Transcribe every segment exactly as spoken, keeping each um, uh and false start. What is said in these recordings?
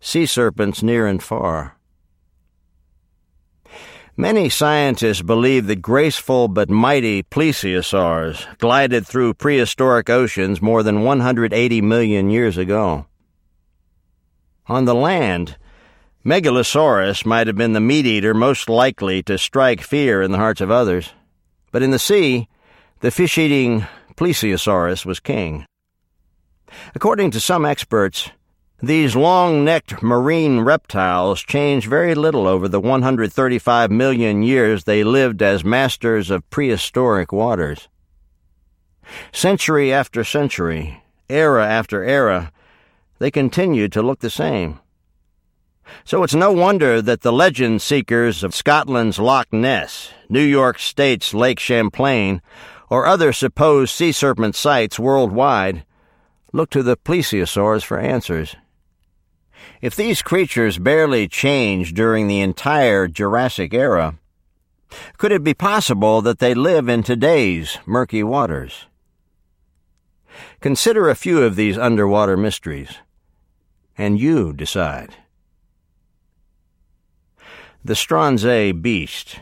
sea serpents near and far. Many scientists believe that graceful but mighty plesiosaurs glided through prehistoric oceans more than one hundred eighty million years ago. On the land, Megalosaurus might have been the meat-eater most likely to strike fear in the hearts of others, but in the sea, the fish-eating Plesiosaurus was king. According to some experts, these long-necked marine reptiles changed very little over the one hundred thirty-five million years they lived as masters of prehistoric waters. Century after century, era after era, they continued to look the same. So it's no wonder that the legend seekers of Scotland's Loch Ness, New York State's Lake Champlain, or other supposed sea serpent sites worldwide look to the plesiosaurs for answers. If these creatures barely changed during the entire Jurassic era, could it be possible that they live in today's murky waters? Consider a few of these underwater mysteries, and you decide. The Stronsay Beast.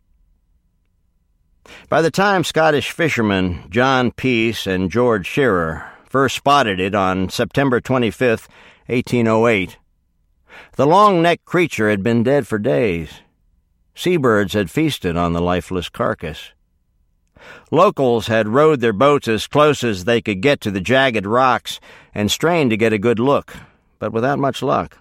By the time Scottish fishermen John Peace and George Shearer first spotted it on September twenty-fifth, eighteen oh eight, the long-necked creature had been dead for days. Seabirds had feasted on the lifeless carcass. Locals had rowed their boats as close as they could get to the jagged rocks and strained to get a good look, but without much luck.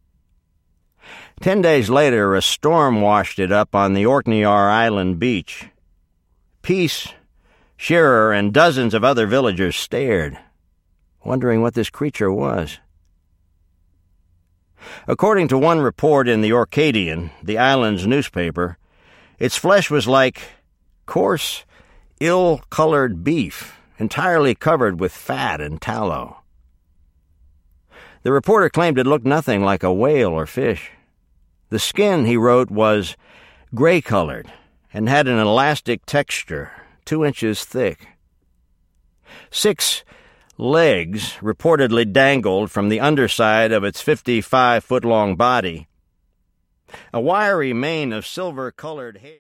Ten days later, a storm washed it up on the Orkneyar Island beach. Peace, Shearer, and dozens of other villagers stared, wondering what this creature was. According to one report in the Orcadian, the island's newspaper, its flesh was like coarse, ill-colored beef, entirely covered with fat and tallow. The reporter claimed it looked nothing like a whale or fish. The skin, he wrote, was gray-colored and had an elastic texture, two inches thick. Six legs reportedly dangled from the underside of its fifty-five-foot-long body. A wiry mane of silver-colored hair